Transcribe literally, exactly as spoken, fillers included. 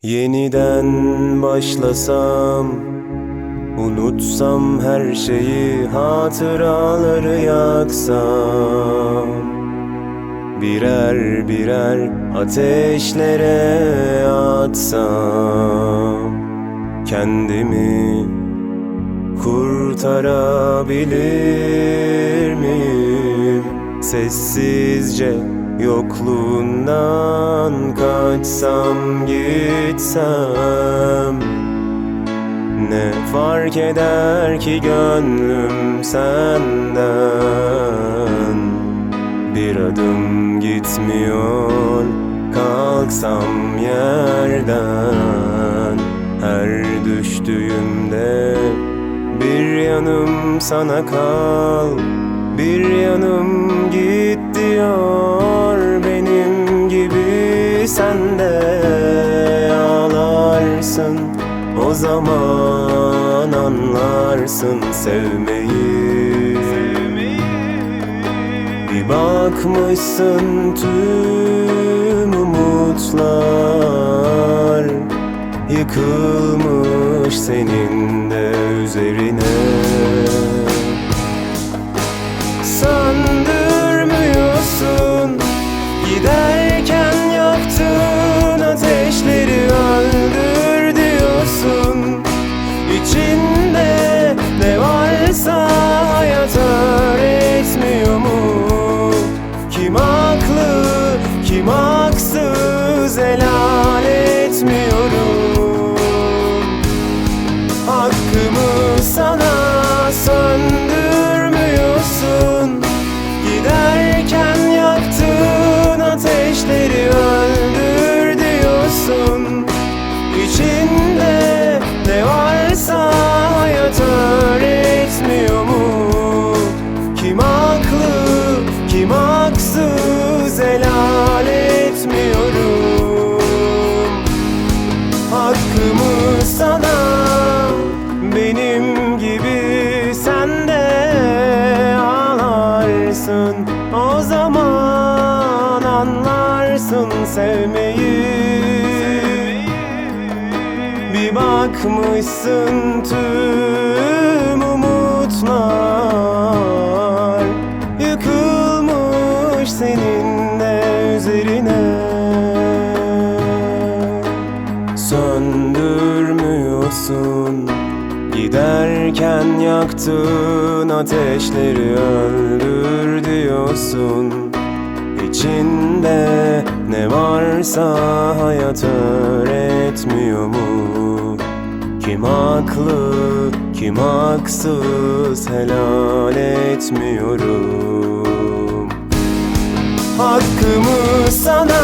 Yeniden başlasam, unutsam her şeyi, hatıraları yaksam, birer birer ateşlere atsam, kendimi kurtarabilir miyim? Sessizce yokluğundan kaçsam gitsem, ne fark eder ki gönlüm senden? Bir adım gitmiyor kalksam yerden, her düştüğümde bir yanım sana kal, bir yanım git diyor. Benim gibi sen de ağlarsın, o zaman anlarsın sevmeyi. Bir bakmışsın tüm umutlar yıkılmış senin de üzerine. Söndürmüyorsun, giderken yaktığın ateşleri öldür diyorsun. İçinde ne varsa hayat öğretmiyor mu? Kim haklı, kim haksız helal etmiyorum. Hakkımı sana söndürmüyorsun, giderken yaktığın ateşleri öldür diyorsun. İçinde ne varsa hayat öğretmiyor mu? Kim haklı, kim haksız helal etmiyorum. Hakkımı sana, benim gibi sen de ağlarsın, o zaman anlarsın sevmeyi. Bir bakmışsın tüm umutlar yıkılmış senin de üzerine. Söndürmüyorsun, giderken yaktığın ateşleri öldür diyorsun. İçinde ne varsa hayat öğretmiyor mu? Kim haklı, kim haksız helal etmiyorum. Hakkımı sana